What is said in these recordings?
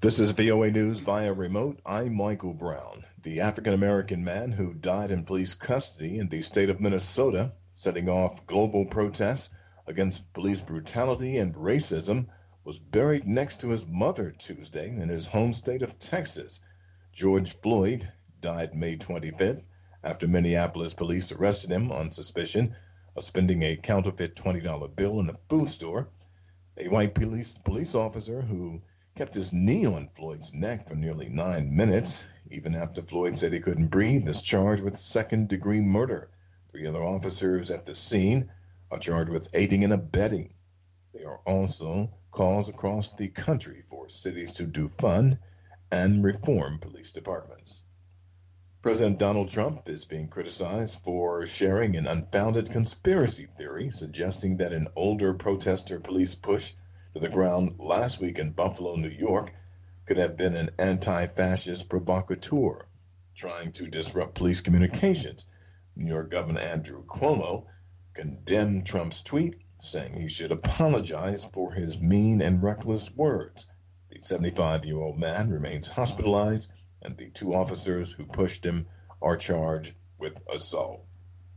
This is VOA News via remote. I'm Michael Brown. The African-American man who died in police custody in the state of Minnesota, setting off global protests against police brutality and racism, was buried next to his mother Tuesday in his home state of Texas. George Floyd died May 25th after Minneapolis police arrested him on suspicion of spending a counterfeit $20 bill in a food store. A white police officer who kept his knee on Floyd's neck for nearly 9 minutes, even after Floyd said he couldn't breathe, is charged with second-degree murder. 3 other officers at the scene are charged with aiding and abetting. There are also calls across the country for cities to defund and reform police departments. President Donald Trump is being criticized for sharing an unfounded conspiracy theory suggesting that an older protester police push to the ground last week in Buffalo, New York, could have been an anti-fascist provocateur trying to disrupt police communications. New York Governor Andrew Cuomo condemned Trump's tweet, saying he should apologize for his mean and reckless words. The 75-year-old man remains hospitalized, and the 2 officers who pushed him are charged with assault.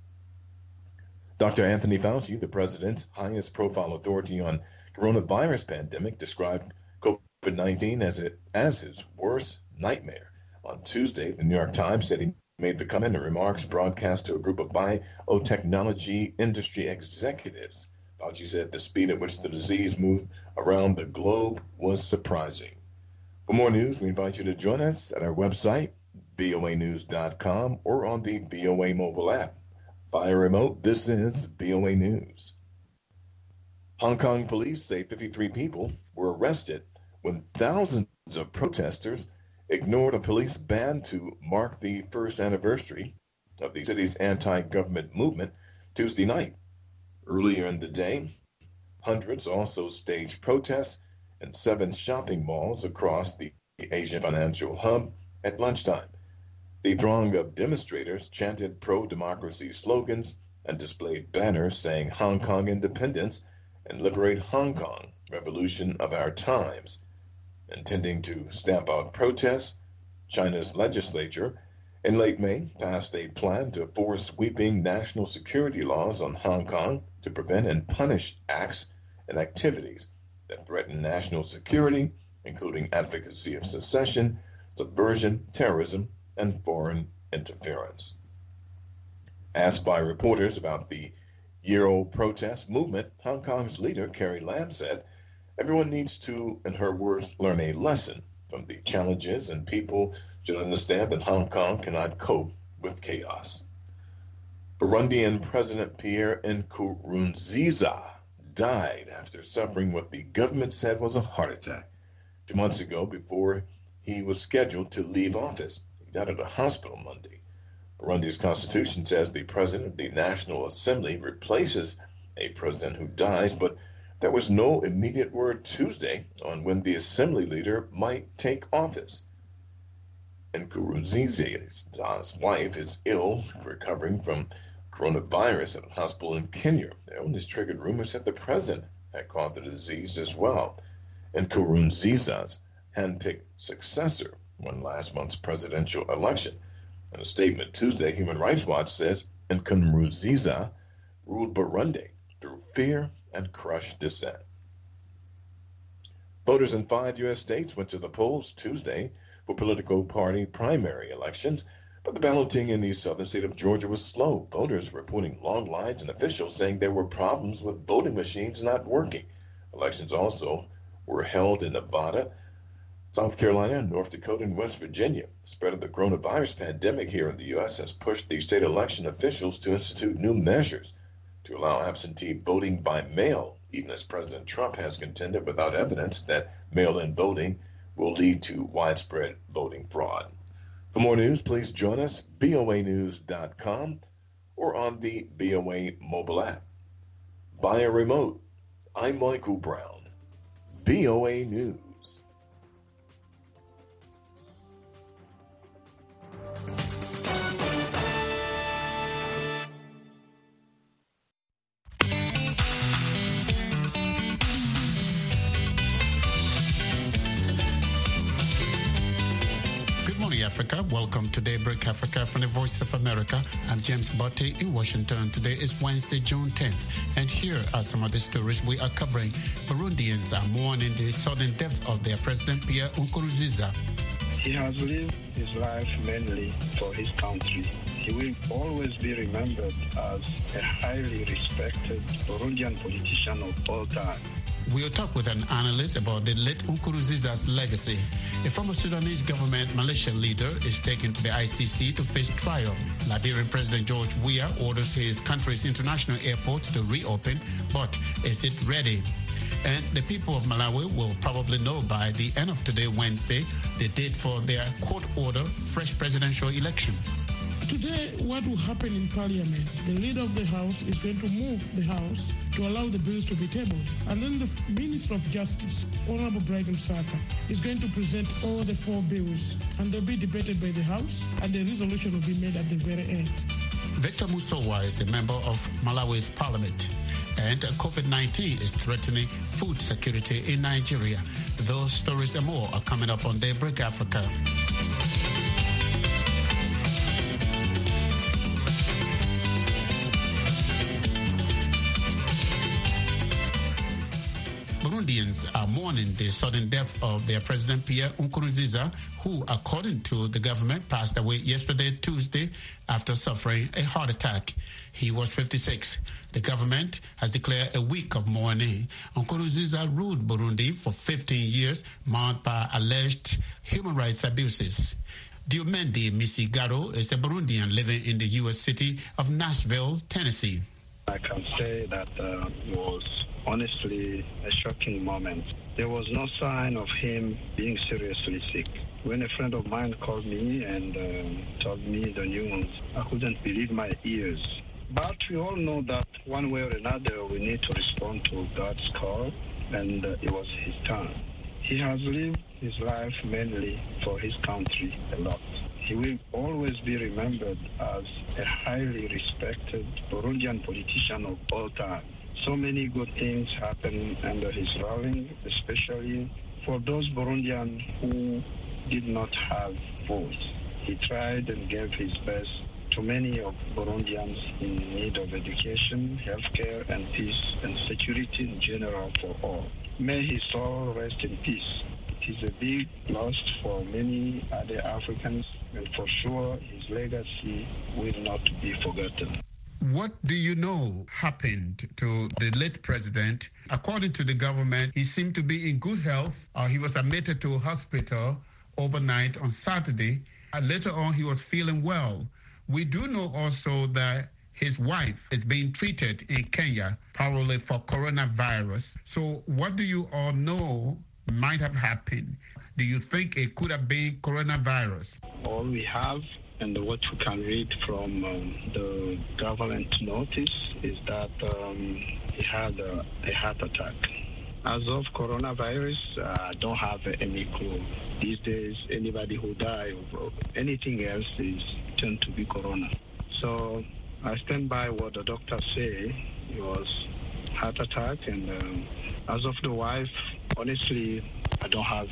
Dr. Anthony Fauci, the president's highest profile authority on coronavirus pandemic, described COVID-19 as his worst nightmare. On Tuesday, the New York Times said he made the comment in remarks broadcast to a group of biotechnology industry executives. Fauci said the speed at which the disease moved around the globe was surprising. For more news, we invite you to join us at our website, voanews.com, or on the VOA mobile app. Via remote, this is VOA News. Hong Kong police say 53 people were arrested when thousands of protesters ignored a police ban to mark the first anniversary of the city's anti-government movement Tuesday night. Earlier in the day, hundreds also staged protests in 7 shopping malls across the Asian financial hub at lunchtime. The throng of demonstrators chanted pro-democracy slogans and displayed banners saying Hong Kong independence and liberate Hong Kong, revolution of our times. Intending to stamp out protests, China's legislature in late May passed a plan to force sweeping national security laws on Hong Kong to prevent and punish acts and activities that threaten national security, including advocacy of secession, subversion, terrorism, and foreign interference. Asked by reporters about the year-old protest movement, Hong Kong's leader, Carrie Lam, said, everyone needs to, in her words, learn a lesson from the challenges, and people should understand that Hong Kong cannot cope with chaos. Burundian President Pierre Nkurunziza died after suffering what the government said was a heart attack 2 months ago before he was scheduled to leave office. He died at a hospital Monday. Burundi's constitution says the president of the National Assembly replaces a president who dies, but there was no immediate word Tuesday on when the assembly leader might take office. Nkurunziza's wife is ill, recovering from coronavirus at a hospital in Kenya. The illness triggered rumors that the president had caught the disease as well. Nkurunziza's handpicked successor won last month's presidential election. In a statement Tuesday, Human Rights Watch says Nkurunziza ruled Burundi through fear and crushed dissent. Voters in 5 U.S. states went to the polls Tuesday for political party primary elections, but the balloting in the southern state of Georgia was slow. Voters reporting long lines and officials saying there were problems with voting machines not working. Elections also were held in Nevada, South Carolina, North Dakota, and West Virginia. The spread of the coronavirus pandemic here in the U.S. has pushed the state election officials to institute new measures to allow absentee voting by mail, even as President Trump has contended without evidence that mail-in voting will lead to widespread voting fraud. For more news, please join us, voanews.com, or on the VOA mobile app. Via remote, I'm Michael Brown, VOA News. Africa. Welcome to Daybreak Africa from the Voice of America. I'm James Botte in Washington. Today is Wednesday, June 10th. And here are some of the stories we are covering. Burundians are mourning the sudden death of their president, Pierre Nkurunziza. He has lived his life mainly for his country. He will always be remembered as a highly respected Burundian politician of all time. We'll talk with an analyst about the late Nkurunziza's legacy. A former Sudanese government militia leader is taken to the ICC to face trial. Liberian President George Weah orders his country's international airport to reopen, but is it ready? And the people of Malawi will probably know by the end of today, Wednesday, the date for their court-ordered fresh presidential election. Today, what will happen in Parliament? The leader of the House is going to move the House to allow the bills to be tabled. And then the Minister of Justice, Honorable Brighton Saka, is going to present all the 4 bills. And they'll be debated by the House, and the resolution will be made at the very end. Victor Musowa is a member of Malawi's parliament. And COVID-19 is threatening food security in Nigeria. Those stories and more are coming up on Daybreak Africa. Burundians are mourning the sudden death of their president, Pierre Nkurunziza, who, according to the government, passed away yesterday, Tuesday, after suffering a heart attack. He was 56. The government has declared a week of mourning. Nkurunziza ruled Burundi for 15 years, marked by alleged human rights abuses. Diomende Misigaro is a Burundian living in the U.S. city of Nashville, Tennessee. I can say that it was honestly a shocking moment. There was no sign of him being seriously sick. When a friend of mine called me and told me the news, I couldn't believe my ears. But we all know that one way or another we need to respond to God's call, and it was his turn. He has lived his life mainly for his country a lot. He will always be remembered as a highly respected Burundian politician of all time. So many good things happened under his ruling, especially for those Burundians who did not have voice. He tried and gave his best to many of Burundians in need of education, healthcare, and peace and security in general for all. May his soul rest in peace. It is a big loss for many other Africans, and for sure his legacy will not be forgotten. What do you know happened to the late president? According to the government, he seemed to be in good health. He was admitted to a hospital overnight on Saturday. Later on, he was feeling well. We do know also that his wife is being treated in Kenya, probably for coronavirus. So what do you all know might have happened? Do you think it could have been coronavirus? All we have and what we can read from the government notice is that he had a heart attack. As of coronavirus, I don't have any clue. These days, anybody who dies of anything else is tend to be corona. So I stand by what the doctors say. It was heart attack, and as of the wife, honestly, I don't have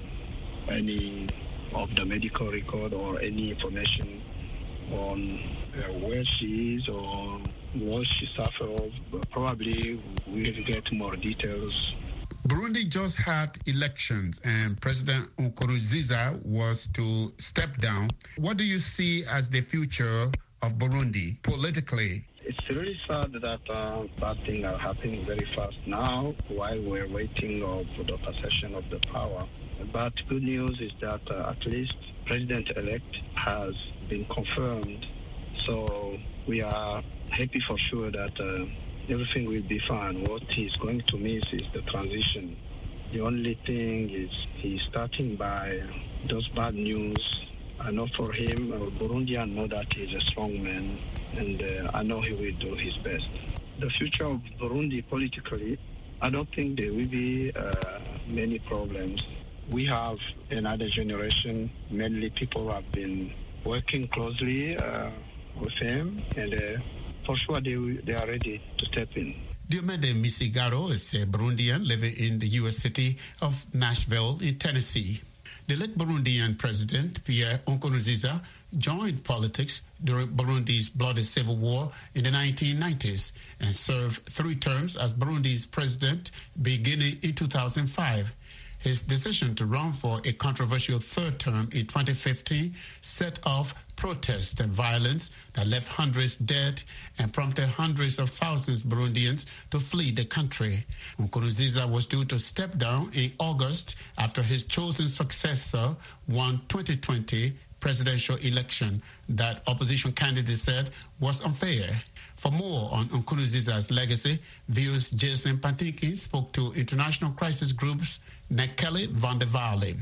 any of the medical record or any information on where she is or what she suffered. But probably we'll get more details. Burundi just had elections and President Nkurunziza was to step down. What do you see as the future of Burundi politically? It's really sad that bad things are happening very fast now while we're waiting for the possession of the power. But good news is that at least President-elect has been confirmed. So we are happy for sure that everything will be fine. What he's going to miss is the transition. The only thing is he's starting by those bad news. I know for him, Burundians know that he's a strong man, and I know he will do his best. The future of Burundi politically, I don't think there will be many problems. We have another generation, mainly people who have been working closely with him, and for sure they are ready to step in. Diomede Misigaro is a Burundian living in the U.S. city of Nashville in Tennessee. The late Burundian president, Pierre Nkurunziza, joined politics during Burundi's bloody civil war in the 1990s and served 3 terms as Burundi's president beginning in 2005. His decision to run for a controversial 3rd term in 2015 set off protests and violence that left hundreds dead and prompted hundreds of thousands of Burundians to flee the country. Nkurunziza was due to step down in August after his chosen successor won 2020 presidential election that opposition candidates said was unfair. For more on Nkurunziza's legacy, VOA's Jason Pantinkin spoke to International Crisis Group's Nekele van der Walle.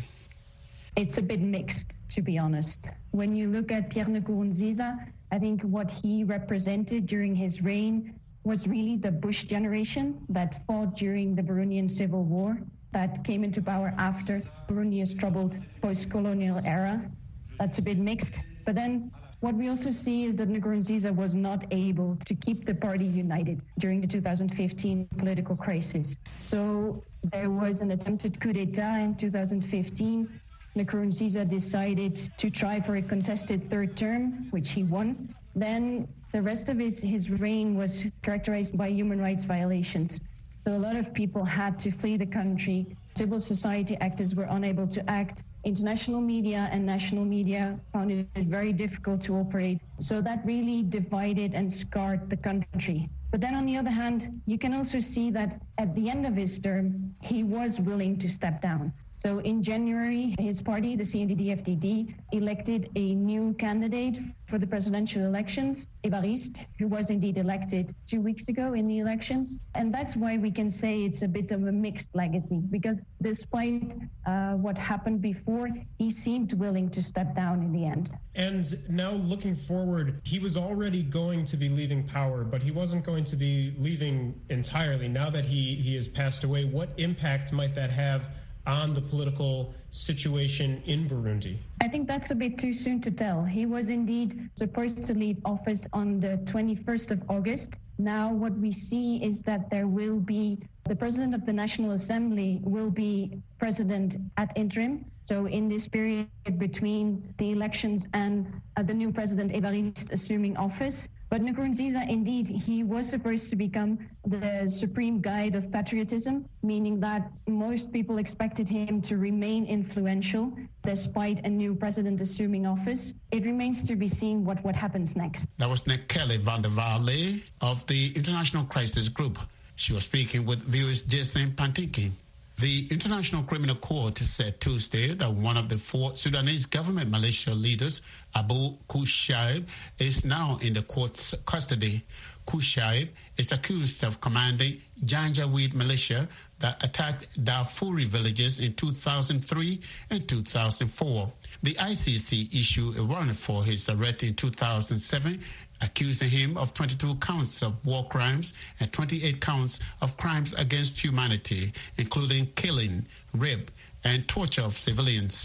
It's a bit mixed, to be honest. When you look at Pierre Nkurunziza, I think what he represented during his reign was really the Bush generation that fought during the Burundian Civil War, that came into power after Burundi's troubled post-colonial era. That's a bit mixed. But then what we also see is that Nkurunziza was not able to keep the party united during the 2015 political crisis. So there was an attempted coup d'etat in 2015. Nkurunziza decided to try for a contested 3rd term, which he won. Then the rest of his reign was characterized by human rights violations. So a lot of people had to flee the country. Civil society actors were unable to act. International media and national media found it very difficult to operate. So that really divided and scarred the country. But then on the other hand, you can also see that at the end of his term, he was willing to step down. So in January, his party, the CNDD-FDD, elected a new candidate for the presidential elections, Évariste, who was indeed elected 2 weeks ago in the elections. And that's why we can say it's a bit of a mixed legacy, because despite what happened before, he seemed willing to step down in the end. And now looking forward, he was already going to be leaving power, but he wasn't going to be leaving entirely. Now that he has passed away, what impact might that have on the political situation in Burundi? I think that's a bit too soon to tell. He was indeed supposed to leave office on the 21st of August. Now what we see is that there will be, the President of the National Assembly will be president ad interim. So in this period between the elections and the new president Évariste assuming office. But Nkurunziza, indeed, he was supposed to become the supreme guide of patriotism, meaning that most people expected him to remain influential despite a new president assuming office. It remains to be seen what happens next. That was Nekele van der Walle of the International Crisis Group. She was speaking with VOA's Jason Pantinkin. The International Criminal Court said Tuesday that one of the 4 Sudanese government militia leaders, Abu Kushaib, is now in the court's custody. Kushaib is accused of commanding Janjaweed militia that attacked Darfuri villages in 2003 and 2004. The ICC issued a warrant for his arrest in 2007, accusing him of 22 counts of war crimes and 28 counts of crimes against humanity, including killing, rape, and torture of civilians.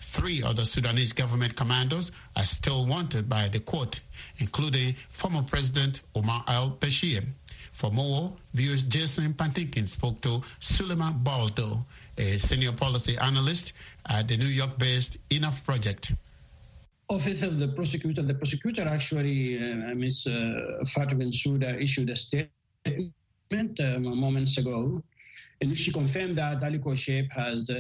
3 other Sudanese government commandos are still wanted by the court, including former President Omar al-Bashir. For more, viewers Jason Pantinkin spoke to Suleiman Baldo, a senior policy analyst at the New York-based Enough Project. Office of the prosecutor actually, Ms. Fatou Bensouda, issued a statement moments ago in which she confirmed that Ali Kushaib has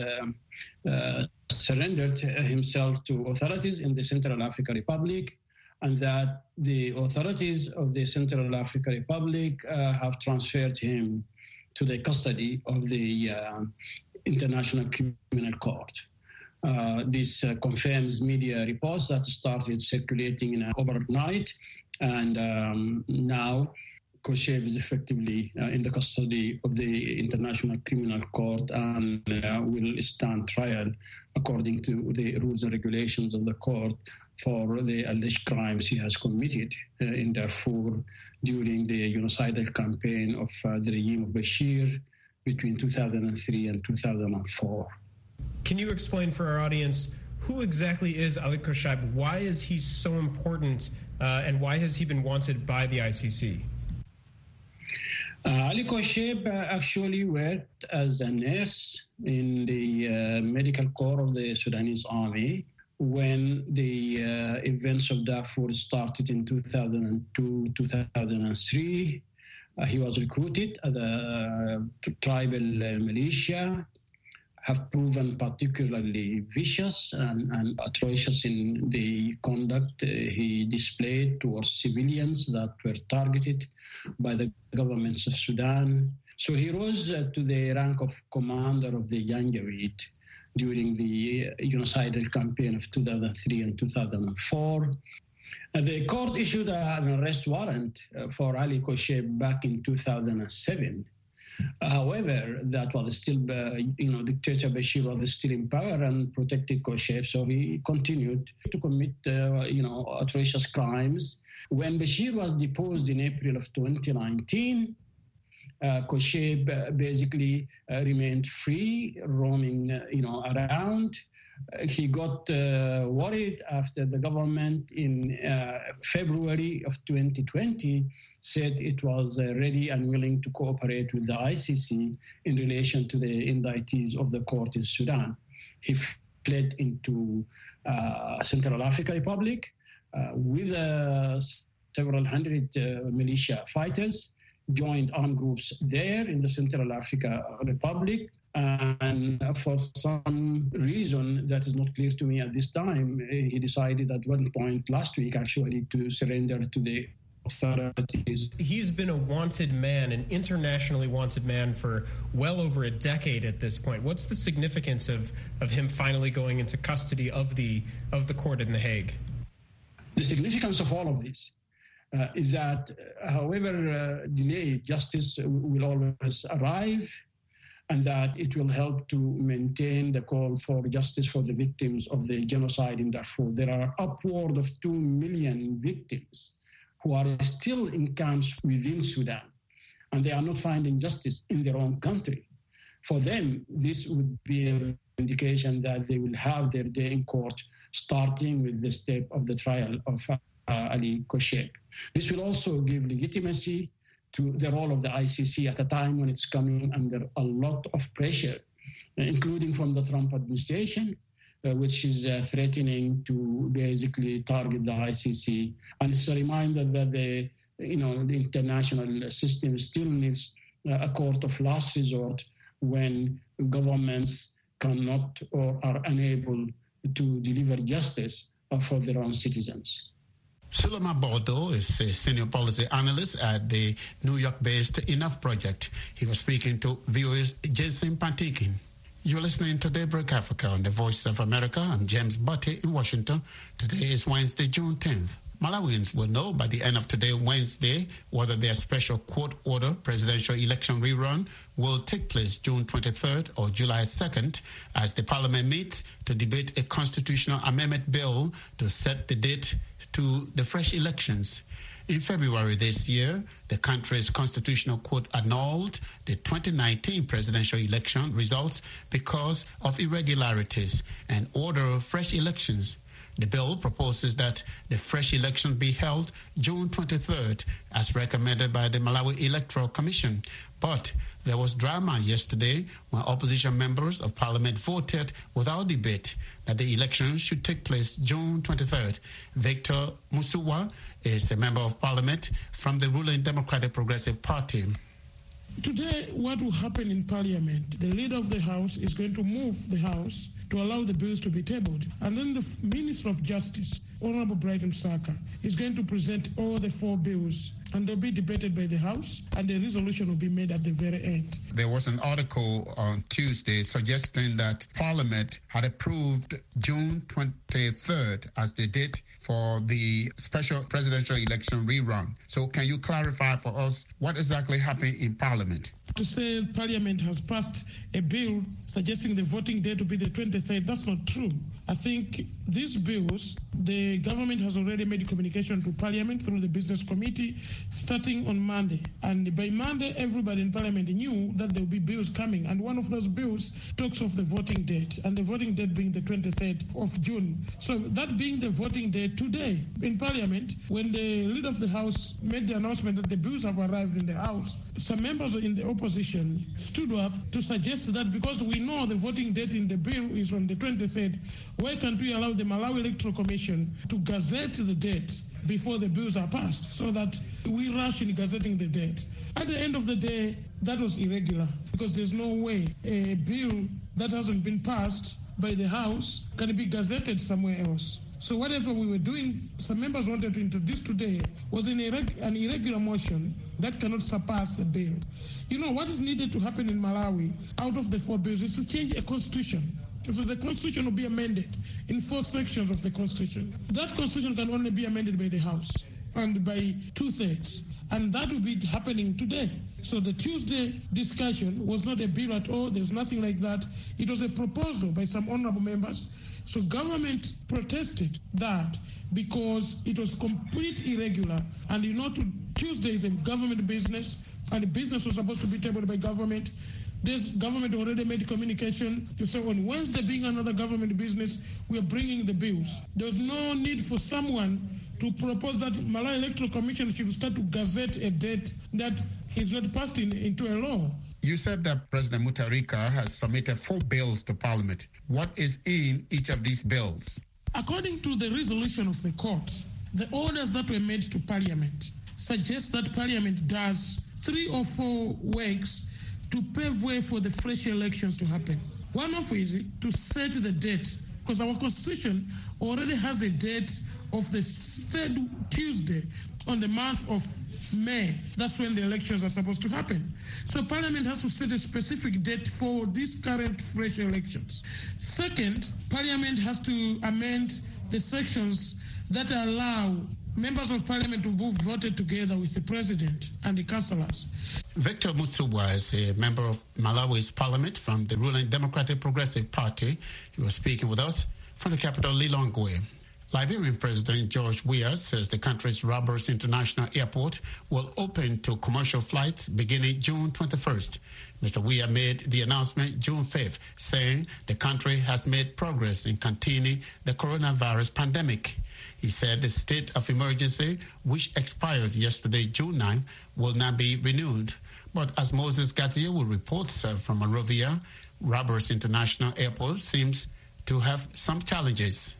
surrendered himself to authorities in the Central African Republic, and that the authorities of the Central African Republic have transferred him to the custody of the International Criminal Court. This confirms media reports that started circulating overnight, and now Kushaib is effectively in the custody of the International Criminal Court and will stand trial according to the rules and regulations of the court for the alleged crimes he has committed in Darfur during the genocidal campaign of the regime of Bashir between 2003 and 2004. Can you explain for our audience who exactly is Ali Kushaib? Why is he so important, and why has he been wanted by the ICC? Ali Kosheb actually worked as a nurse in the medical corps of the Sudanese army when the events of Darfur started in 2002-2003. He was recruited as a tribal militia, have proven particularly vicious and atrocious in the conduct he displayed towards civilians that were targeted by the governments of Sudan. So he rose to the rank of commander of the Janjaweed during the genocidal campaign of 2003 and 2004. The court issued an arrest warrant for Ali Kosheb back in 2007. However, that was still, Dictator Bashir was still in power and protected Kosheb, so he continued to commit, atrocious crimes. When Bashir was deposed in April of 2019, Kosheb basically remained free, roaming, around. He got worried after the government in February of 2020 said it was ready and willing to cooperate with the ICC in relation to the indictees of the court in Sudan. He fled into Central African Republic with several hundred militia fighters, joined armed groups there in the Central African Republic. And for some reason that is not clear to me at this time, he decided at one point last week actually to surrender to the authorities. He's been a wanted man, an internationally wanted man for well over a decade at this point. What's the significance of him finally going into custody of the court in The Hague? The significance of all of this is that however delayed, justice will always arrive, and that it will help to maintain the call for justice for the victims of the genocide in Darfur. There are upward of 2 million victims who are still in camps within Sudan, and they are not finding justice in their own country. For them, this would be an indication that they will have their day in court, starting with the step of the trial of Ali Kosheb. This will also give legitimacy to the role of the ICC at a time when it's coming under a lot of pressure, including from the Trump administration, which is threatening to basically target the ICC. And it's a reminder that the international system still needs a court of last resort when governments cannot or are unable to deliver justice for their own citizens. Suleiman Bordeaux is a senior policy analyst at the New York-based Enough Project. He was speaking to VOA's Jason Pantikin. You're listening to Daybreak Africa on the Voice of America. I'm James Butte in Washington. Today is Wednesday, June 10th. Malawians will know by the end of today, Wednesday, whether their special court order presidential election rerun will take place June 23rd or July 2nd as the parliament meets to debate a constitutional amendment bill to set the date to the fresh elections. In February this year, the country's constitutional court annulled the 2019 presidential election results because of irregularities and ordered fresh elections. The bill proposes that the fresh election be held June 23rd, as recommended by the Malawi Electoral Commission. But there was drama yesterday when opposition members of parliament voted without debate that the elections should take place June 23rd. Victor Musuwa is a member of parliament from the ruling Democratic Progressive Party. Today, what will happen in Parliament? The leader of the House is going to move the House to allow the bills to be tabled. And then the Minister of Justice, Honorable Brighton Saka, is going to present all the 4 bills, and they'll be debated by the House, and the resolution will be made at the very end. There was an article on Tuesday suggesting that Parliament had approved June 23rd as the date for the special presidential election rerun. So can you clarify for us what exactly happened in Parliament? To say Parliament has passed a bill suggesting the voting day to be the 23rd, that's not true. I think these bills, the government has already made communication to Parliament through the Business Committee starting on Monday. And by Monday, everybody in Parliament knew that there will be bills coming. And one of those bills talks of the voting date, and the voting date being the 23rd of June. So that being the voting date today in Parliament, when the leader of the House made the announcement that the bills have arrived in the House, some members in the opposition stood up to suggest that because we know the voting date in the bill is on the 23rd, why can't we allow the Malawi Electoral Commission to gazette the date before the bills are passed so that we rush in gazetting the date? At the end of the day, that was irregular because there's no way a bill that hasn't been passed by the House can be gazetted somewhere else. So whatever we were doing, some members wanted to introduce today was an irregular motion that cannot surpass the bill. You know, what is needed to happen in Malawi out of the 4 bills is to change a constitution. So the constitution will be amended in 4 sections of the constitution. That constitution can only be amended by the House and by 2/3. And that will be happening today. So the Tuesday discussion was not a bill at all. There's nothing like that. It was a proposal by some honorable members. So government protested that because it was completely irregular. And you know, Tuesday is a government business, and the business was supposed to be tabled by government. This government already made communication to say on Wednesday, being another government business, we are bringing the bills. There's no need for someone to propose that Malawi Electoral Commission should start to gazette a date that is not passed into a law. You said that President Mutharika has submitted 4 bills to Parliament. What is in each of these bills? According to the resolution of the court, the orders that were made to Parliament suggest that Parliament does 3 or 4 works to pave way for the fresh elections to happen. One of it is to set the date, because our constitution already has a date of the 3rd Tuesday on the month of May. That's when the elections are supposed to happen. So Parliament has to set a specific date for these current fresh elections. Second, Parliament has to amend the sections that allow members of Parliament to be voted together with the President and the councillors. Victor Mutsubwa is a member of Malawi's Parliament from the ruling Democratic Progressive Party. He was speaking with us from the capital, Lilongwe. Liberian President George Weah says the country's Roberts International Airport will open to commercial flights beginning June 21st. Mr. Weah made the announcement June 5th, saying the country has made progress in containing the coronavirus pandemic. He said the state of emergency, which expired yesterday, June 9, will not be renewed. But as Moses Gazier will report from Monrovia, Roberts International Airport seems to have some challenges.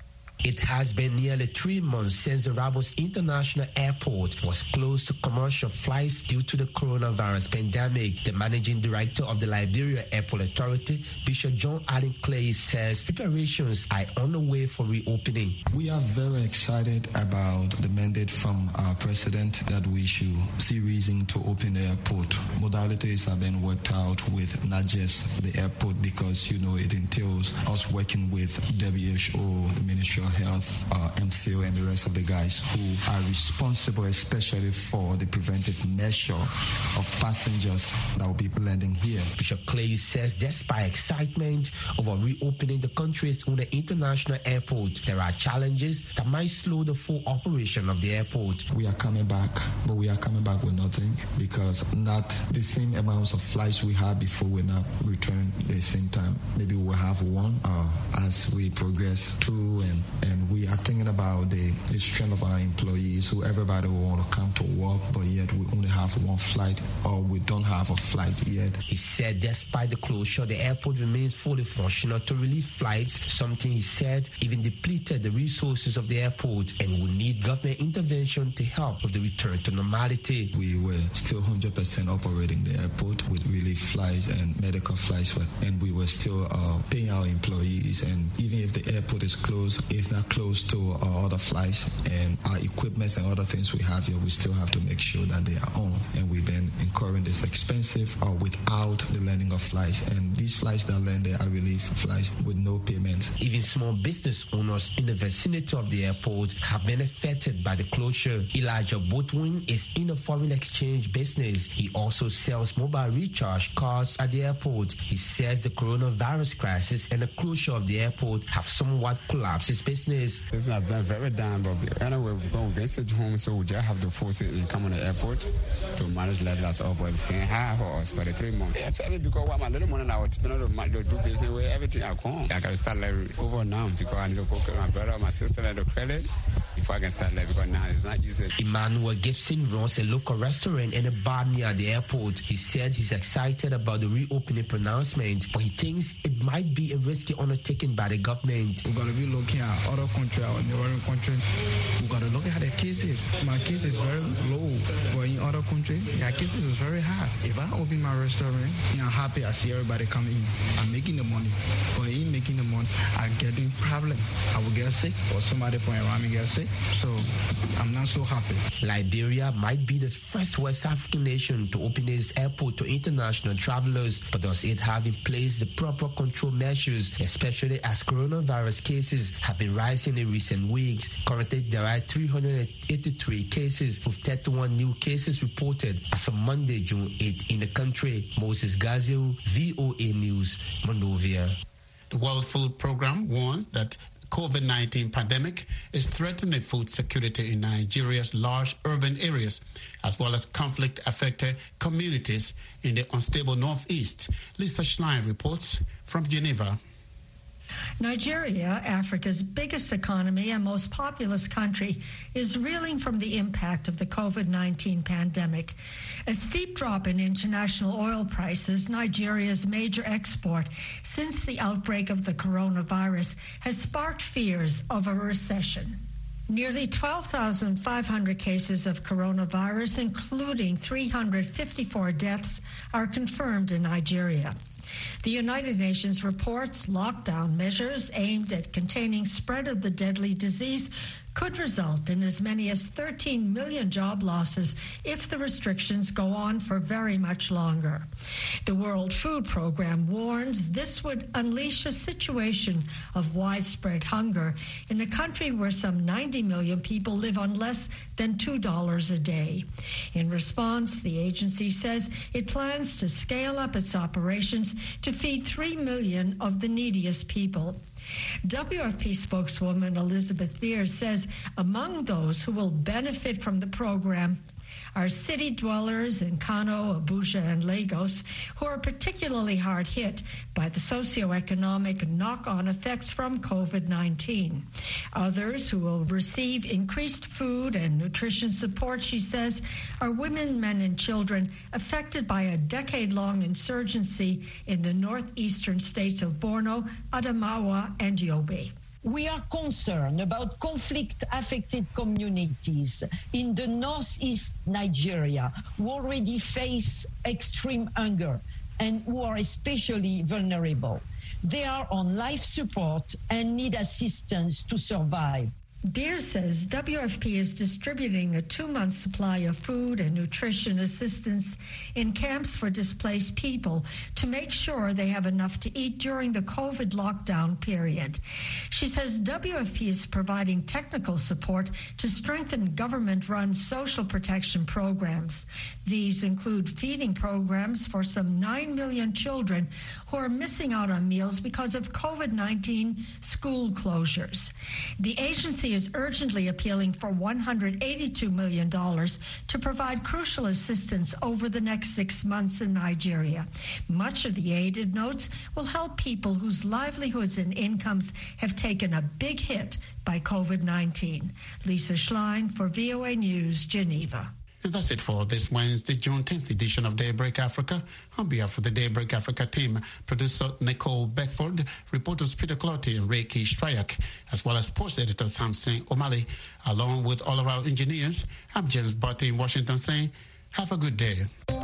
It has been nearly 3 months since the Roberts International Airport was closed to commercial flights due to the coronavirus pandemic. The managing director of the Liberia Airport Authority, Bishop John Allen Clay, says preparations are on the way for reopening. We are very excited about the mandate from our president that we should see reason to open the airport. Modalities have been worked out with not just the airport because, it entails us working with WHO, the Ministry of Health, MPhil, and the rest of the guys who are responsible especially for the preventive measure of passengers that will be landing here. Bishop Clay says despite excitement over reopening the country's own international airport, there are challenges that might slow the full operation of the airport. We are coming back, but we are coming back with nothing because not the same amounts of flights we had before will not return at the same time. Maybe we'll have one as we progress through and we are thinking about the strength of our employees, who everybody will want to come to work, but yet we only have one flight or we don't have a flight yet. He said despite the closure, the airport remains fully functional to relieve flights, something he said even depleted the resources of the airport and will need government intervention to help with the return to normality. We were still 100% operating the airport with relief flights and medical flights, and we were still paying our employees, and even if the airport is closed, it's not close to our other flights and our equipment and other things we have here. We still have to make sure that they are on, and we've been encouraged foreign is expensive without the landing of flights. And these flights that land there are relief flights with no payment. Even small business owners in the vicinity of the airport have been affected by the closure. Elijah Botwin is in a foreign exchange business. He also sells mobile recharge cards at the airport. He says the coronavirus crisis and the closure of the airport have somewhat collapsed his business. It's not been very down, but anyway, we're going to visit home, so we just have to force it and come on the airport to manage that last up. It's been hard for us for the 3 months. I feel it because my little money now, you know, to do business with everything I come. I got to start like over now because I need to go to my brother or my sister and the credit before I can start like, because now it's not easy. Emmanuel Gibson runs a local restaurant and a bar near the airport. He said he's excited about the reopening pronouncement, but he thinks it might be a risky undertaking by the government. We've got to be looking at other countries, our neighboring countries. We've got to look at the cases. My case is very low, but in other countries, their cases is very high. If I open my restaurant, I'm happy I see everybody come in. I'm making the money. But in making the money, I'm getting problem. I will get sick, or somebody from around me get sick. So I'm not so happy. Liberia might be the first West African nation to open its airport to international travelers, but does it have in place the proper control measures, especially as coronavirus cases have been rising in recent weeks? Currently, there are 383 cases, with 31 new cases reported as of Monday, June 8 in the country. Moses Gazio, VOA News, Monrovia. The World Food Programme warns that COVID-19 pandemic is threatening food security in Nigeria's large urban areas, as well as conflict-affected communities in the unstable northeast. Lisa Schlein reports from Geneva. Nigeria, Africa's biggest economy and most populous country, is reeling from the impact of the COVID-19 pandemic. A steep drop in international oil prices, Nigeria's major export since the outbreak of the coronavirus, has sparked fears of a recession. Nearly 12,500 cases of coronavirus, including 354 deaths, are confirmed in Nigeria. The United Nations reports lockdown measures aimed at containing spread of the deadly disease could result in as many as 13 million job losses if the restrictions go on for very much longer. The World Food Programme warns this would unleash a situation of widespread hunger in a country where some 90 million people live on less than $2 a day. In response, the agency says it plans to scale up its operations to feed 3 million of the neediest people. WFP spokeswoman Elizabeth Beers says among those who will benefit from the program are city dwellers in Kano, Abuja, and Lagos, who are particularly hard hit by the socioeconomic knock-on effects from COVID-19. Others who will receive increased food and nutrition support, she says, are women, men, and children affected by a decade-long insurgency in the northeastern states of Borno, Adamawa, and Yobe. We are concerned about conflict-affected communities in the northeast Nigeria who already face extreme hunger and who are especially vulnerable. They are on life support and need assistance to survive. Beers says WFP is distributing a 2-month supply of food and nutrition assistance in camps for displaced people to make sure they have enough to eat during the COVID lockdown period. She says WFP is providing technical support to strengthen government-run social protection programs. These include feeding programs for some 9 million children who are missing out on meals because of COVID-19 school closures. The agency is urgently appealing for $182 million to provide crucial assistance over the next 6 months in Nigeria. Much of the aid, it notes, will help people whose livelihoods and incomes have taken a big hit by COVID-19. Lisa Schlein for VOA News, Geneva. And that's it for this Wednesday, June 10th edition of Daybreak Africa. On behalf of the Daybreak Africa team, producer Nicole Beckford, reporters Peter Clotty and Reiki Stryak, as well as sports editor Samson O'Malley, along with all of our engineers, I'm James Barty in Washington saying, have a good day.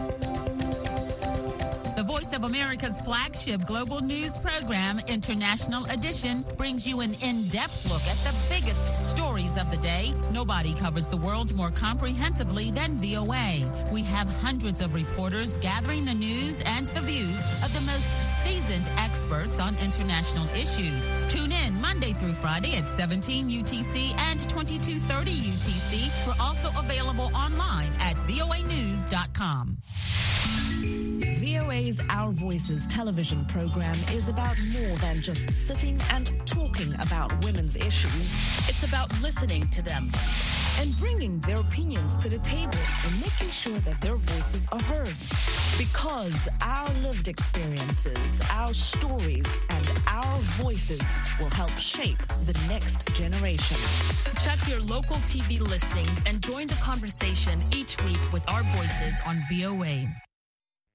The Voice of America's flagship global news program, International Edition, brings you an in-depth look at the biggest biggest stories of the day. Nobody covers the world more comprehensively than VOA. We have hundreds of reporters gathering the news and the views of the most seasoned experts on international issues. Tune in Monday through Friday at 17 UTC and 2230 UTC. We're also available online at voanews.com. VOA's Our Voices television program is about more than just sitting and talking about women's issues. It's about listening to them and bringing their opinions to the table and making sure that their voices are heard. Because our lived experiences, our stories, and our voices will help shape the next generation. Check your local TV listings and join the conversation each week with our voices on VOA.